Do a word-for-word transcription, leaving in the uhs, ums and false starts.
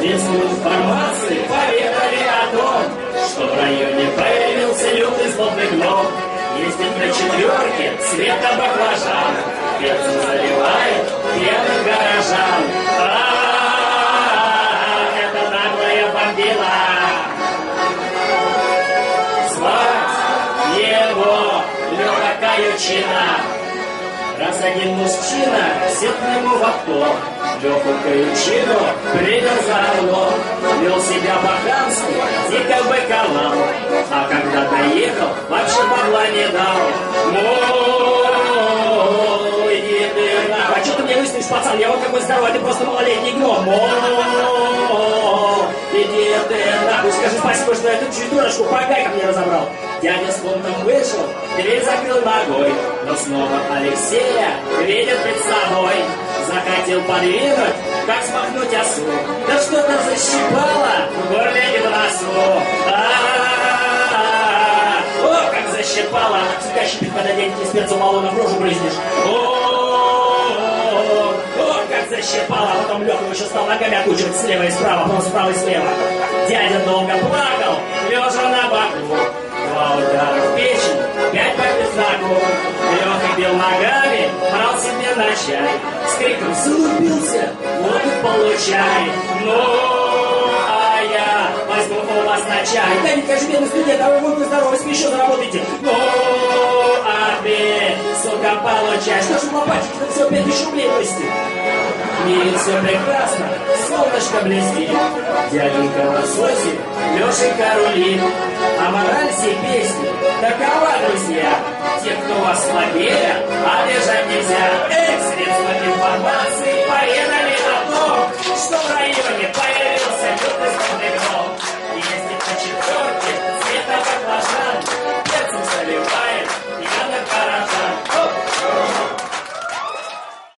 Средства информации поведали о том, что в районе появился лютый злобный гном. Ездит на четверке цвета баклажан, перцем заливает пьяных горожан. А-а-а, это наглая бомбила. Звать его Лёха Каючина. Раз один мужчина сел к нему в авто, Лёху Каючину привел за углом, вел себя по-хамски, дико быковал, а когда доехал, вообще бабла не дал. Ой, иди ты нахуй, а что ты мне выставишь, пацан? Я вот какой здоровый, ты просто малолетний гном. Ой, иди ты нахуй, скажи спасибо, что я эту чудурочку по гайкам не разобрал. Дядя с фунтом вышел, дверь закрыл ногой, но снова Алексея видит перед собой. Захотел подвинуть, как смахнуть осу, да что-то защипало в горле и в носу. А-а-а-а-а. О, как защипало! Сука, щипит, когда деньги с перцем малона в рожу брызнешь. О, как защипало! А потом Лёха еще стал ногами окучивать слева и справа, просто справа и слева. Дядя долго плакал, лежа на боку. Два удара в печень, пять по пиздаку. Лёха бил ногами, брал себе на чай. С криком зарубился, вот и получай. Ну, а я возьму у вас на чай. Да не кажи бедный студент, а вы будете здоровы, если еще заработаете. Ну, а ты, сука, получай. Что ж лопатики, там все пять тысяч рублей высти. В мире все прекрасно, солнышко блестит. Дяденька лососи, Лешенька рулит. А мораль всей песни такова, друзья: те, кто вас слабее, обижать нельзя. Эх, средства информации